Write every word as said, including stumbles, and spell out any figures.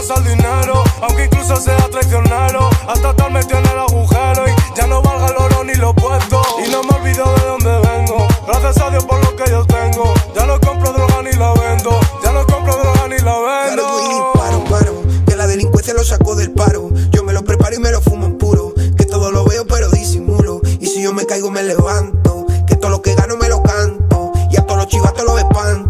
pasa el dinero, aunque incluso sea traicionero. Hasta tal metió en el agujero y ya no valga el oro ni lo puesto. Y no me olvido de dónde vengo, gracias a Dios por lo que yo tengo. Ya no compro droga ni la vendo, ya no compro droga ni la vendo. Cargo y disparo, paro, que la delincuencia lo sacó del paro. Yo me lo preparo y me lo fumo en puro, que todo lo veo pero disimulo. Y si yo me caigo me levanto, que todo lo que gano me lo canto, y a todos los chivatos los espanto.